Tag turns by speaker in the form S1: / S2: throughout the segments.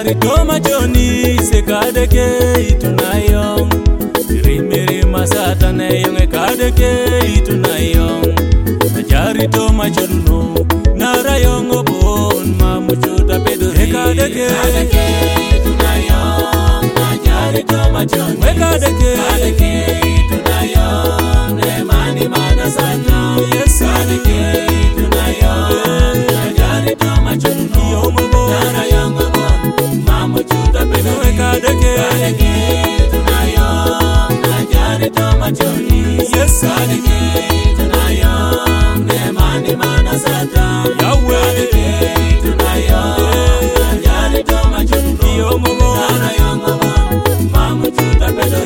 S1: Najari toma joni sekadeke itunayong Rimiri masata neyong ekadeke itunayong Najari toma jono narayong obon mamuchuta pedo ekadeke itunayong Najari toma joni ekadeke itunayong nemani manasata ekadeke itunayong Najari toma jono narayong obon mamuchuta pedo ekadeke itunayong Najari toma joni ekadeke itunayong nemani manasata ekadeke itunayong Najari toma joni narayong obon mamuchuta pedo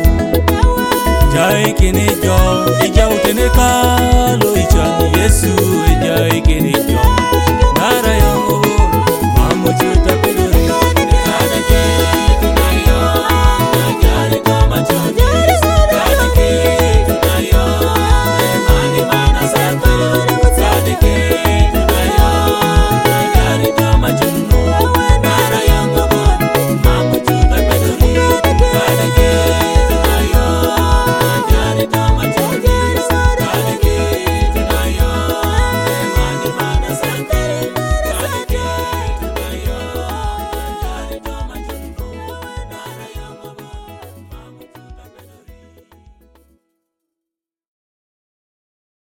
S1: Yesu